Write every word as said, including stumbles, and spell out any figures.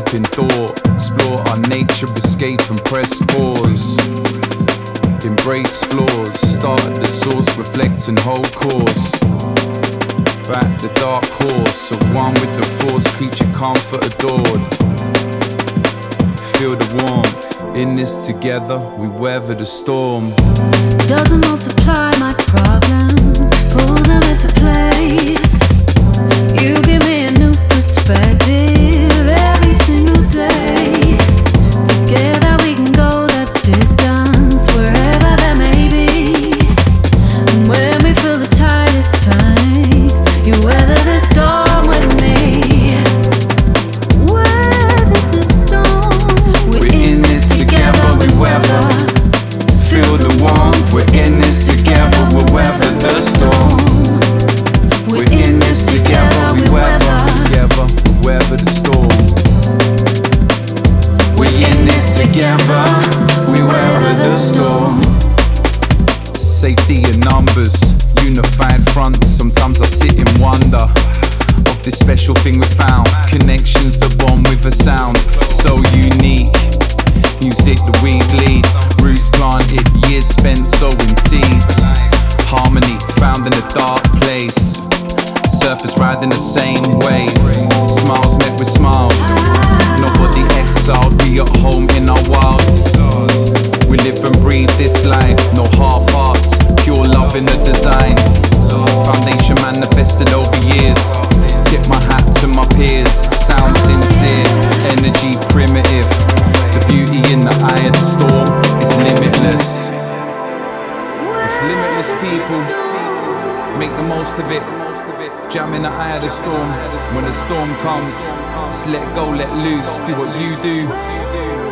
deep in thought, explore our nature, escape and press pause. Embrace flaws, start at the source, reflect and hold course. Back the dark horse, of one with the force, creature comfort adored. Feel the warmth, in this together, we weather the storm. Doesn't multiply my problems, pull them into place. You give me a new perspective every single day. Together we can go that distance, wherever that may be. And when we feel the tide is turning, you weather the storm with me. Weather the storm. We're, We're in, in this together, we weather. Feel the warmth. We're in this together, we'll weather the storm. We're in this together, we weather. Together, we weather the storm. We're in this together, we weather the storm. Safety in numbers, unified front. Sometimes I sit in wonder of this special thing we found. Connections that bond with a sound so unique. Music that we bleed, roots planted, years spent sowing seeds. Harmony found in a dark place, surface riding the same wave. Smiles met with smiles, nobody exiled, we at home in our wild. We live and breathe this life, no half hearts, pure love in the design. Foundation manifested over years, tip my hat to my peers. Sound sincere, energy primitive. The beauty in the eye of the storm is limitless. It's limitless, people. Make the most of it. Jam in the eye of the storm. When the storm comes, just let go, let loose. Do what you do.